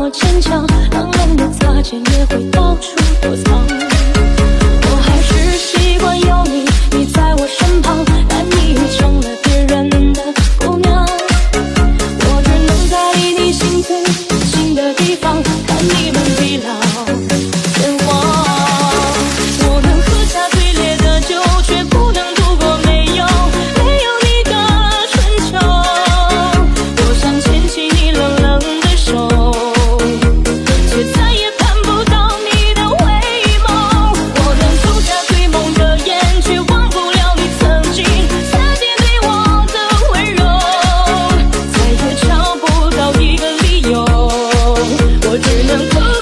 么坚强，冷冷的擦肩也会到处躲藏。我还是习惯有你，你在我身旁，但你已成了别人的姑娘。我只能在离你心最近的地方，看你们地老天荒。我能喝下最烈的酒，却不能度过没有你的春秋。我想牵起你冷冷的手，却再也看不到你的回眸。我能吐下最猛的言，却忘不了你曾经对我的温柔。再也找不到一个理由，我只能哭。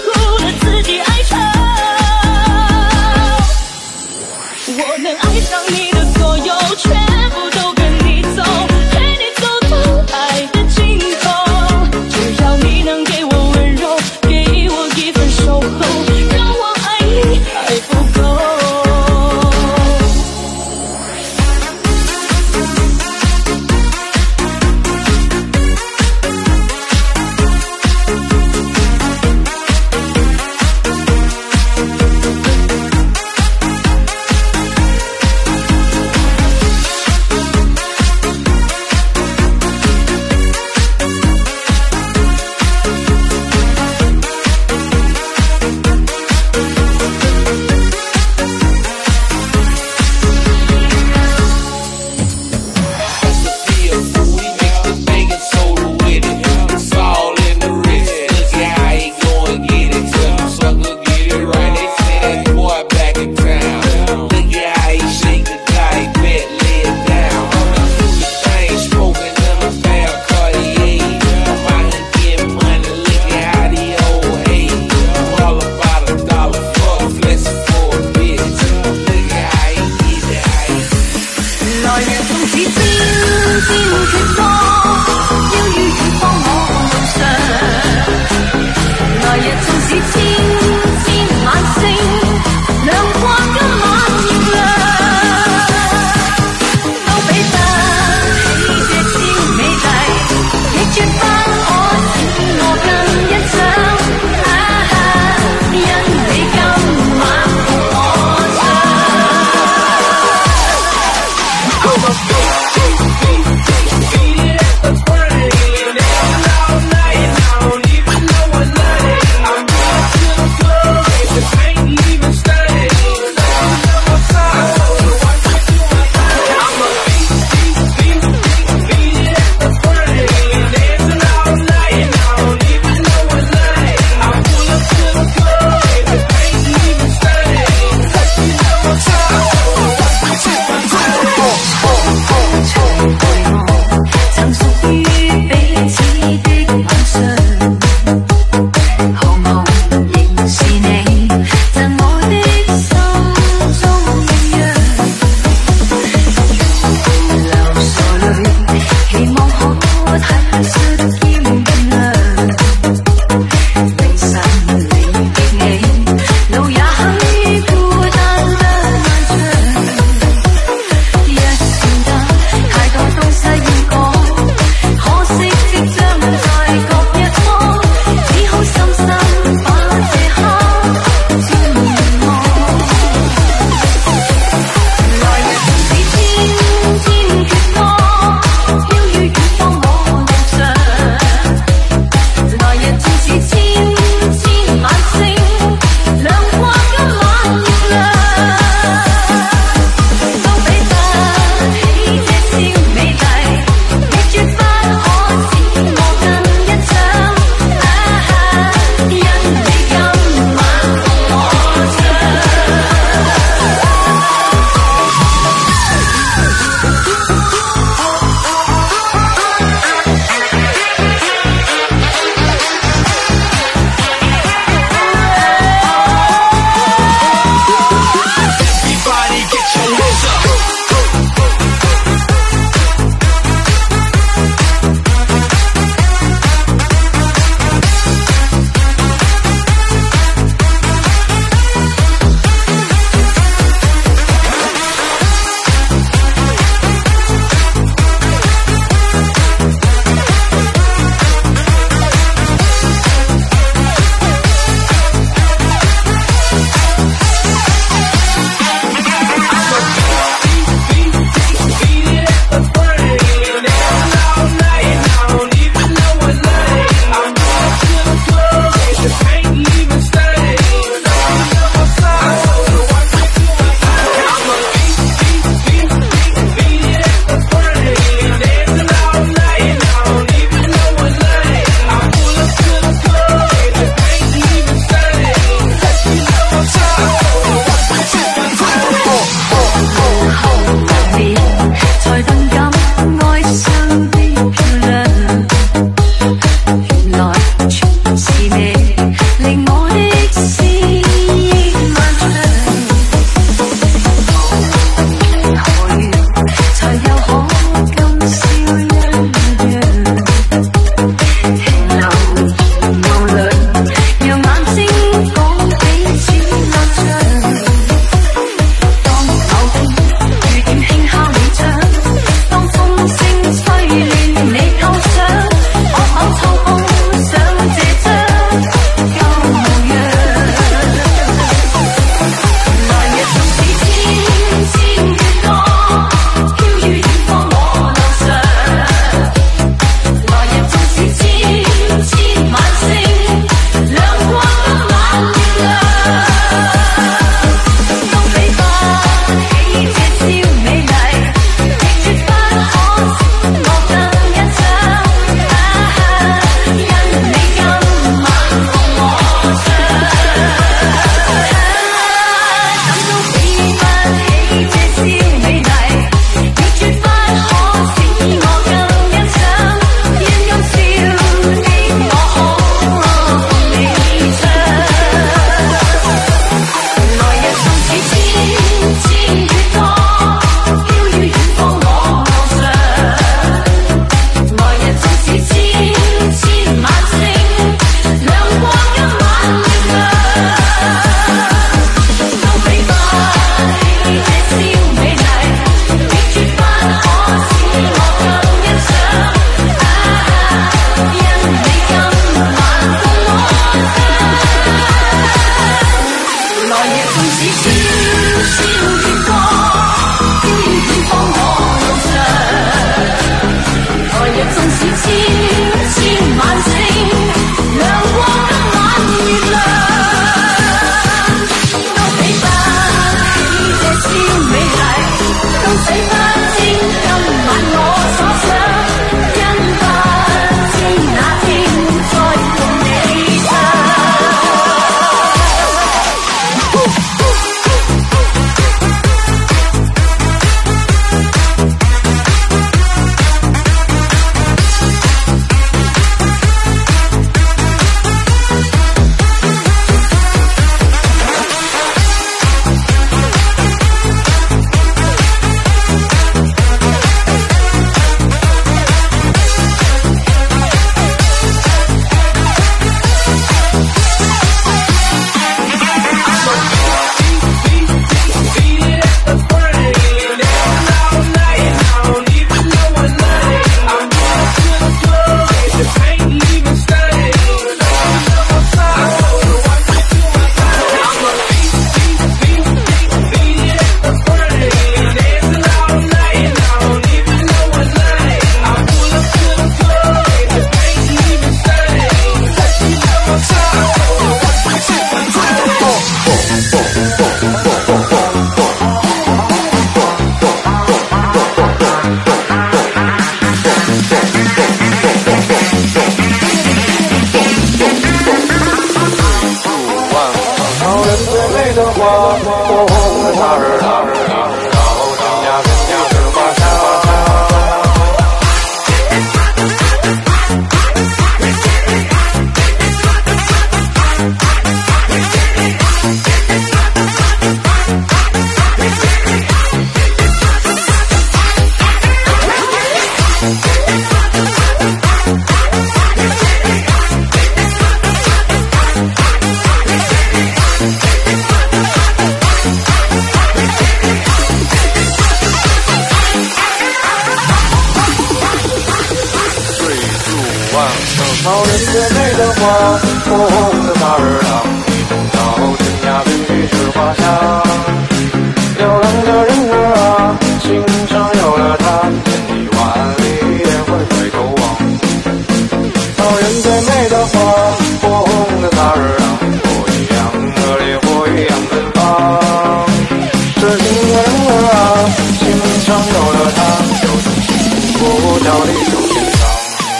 草原最美的花，火红的萨日朗，一同到天涯边与之花香。流浪的人儿啊，心上有了他，千里万里也会回头望。草原最美的花，火红的萨日朗，火一样的烈火一样奔放。痴心的人儿啊，心上有了他，就从幸福角里走天堂。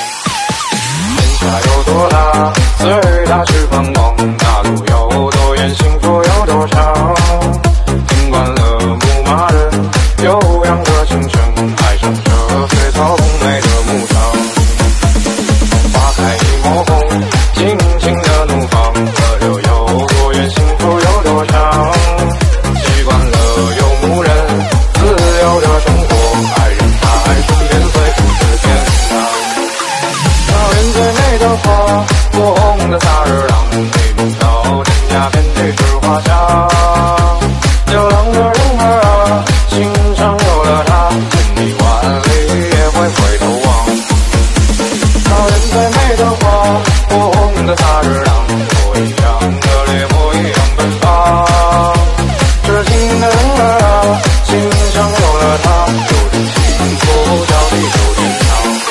有多大，最大是繁光，那路有多远，幸福有多长。听惯了牧马人悠扬的琴声，爱上这水草丰美的牧场。花开一抹红，尽情的怒放，河流有多远，幸福有多长。习惯了游牧人自由的生活，爱人爱身边随处是天堂。草原最美的花，火红的萨日朗，一路到天涯遍地是花香。流浪的人儿啊，心上有了他，千里万里也会回头望。草原最美的花，火红的萨日朗，火一样的烈火一样奔放。痴心的人儿啊，心上有了他，就从幸福角里走天堂。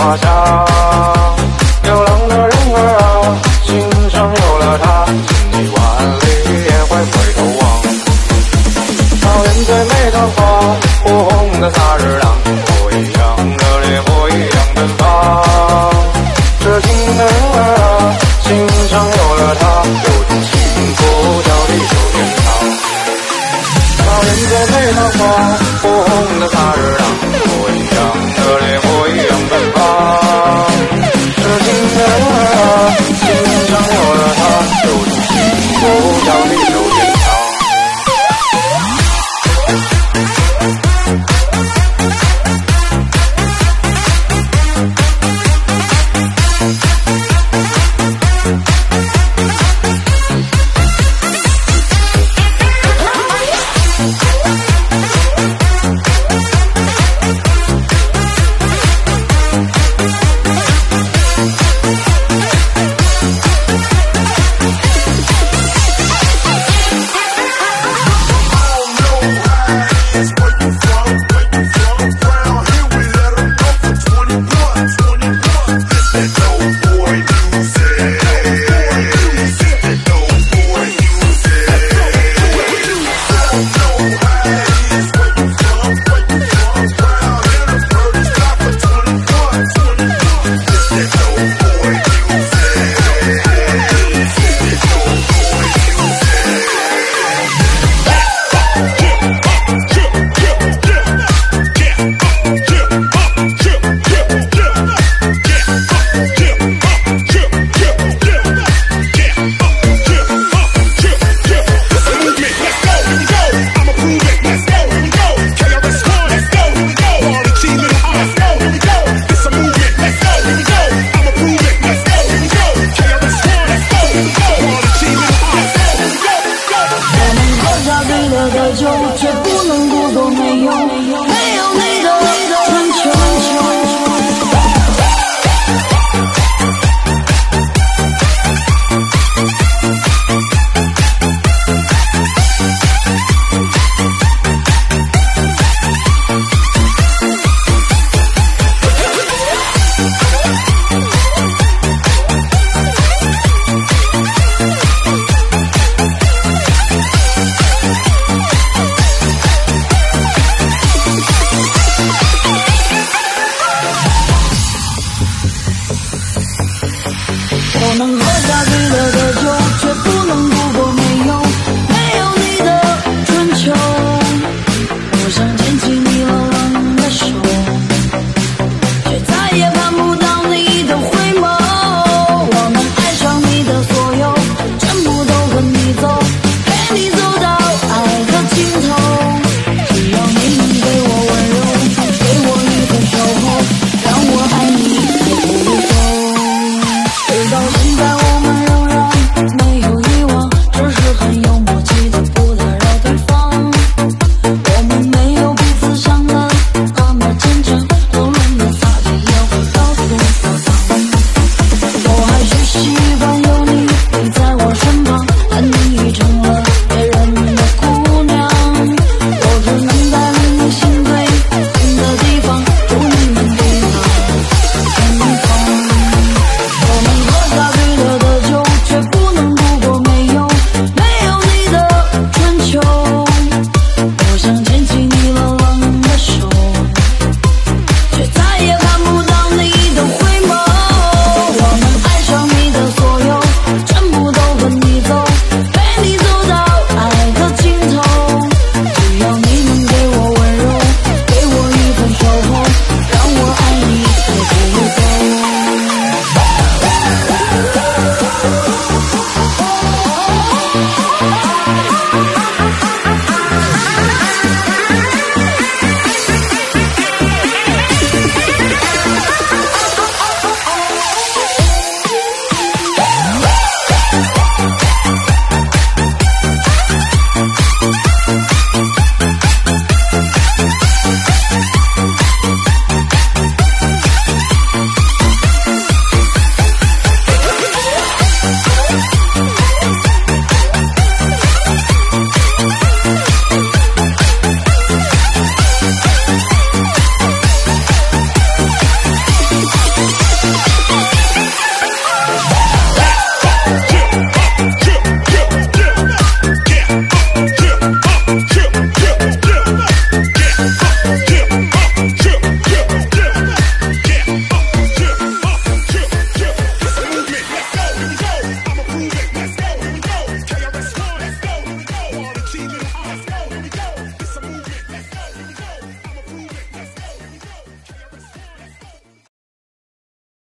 花香。流浪的人儿啊，心上有了她，千里万里也会回头望。草原最美的花，火红的萨日朗，火一样热烈，火一样奔放。痴情的人儿啊，心上有了她，有种幸福叫地久天长。草原最美的花，火红的萨日朗，火一样热烈，火一样奔放。痴情的人儿啊，心上有了她，有种幸福叫地久天长。 我能喝下最烈的酒，却不能度过没有你的春秋。我想牵起你冷冷的手，却再也看不到你的回眸。我能爱上你的所有，全部都跟你走，陪你走到爱的尽头。只要你能给我温柔，给我一份守候，让我爱你也不会走。直到现在我们仍然没有遗忘，只是很有默契的不打扰对方。我们没有彼此伤了那么坚强，冷冷的擦肩也会到处飘荡。我还是习惯有你陪在我身旁，但你已成了别人的姑娘。我只能在离你心最近的地方，祝你们平安健康。我能喝下最烈的酒，却不能度过没有你的春秋。我想牵起你冷冷的手，却再也看不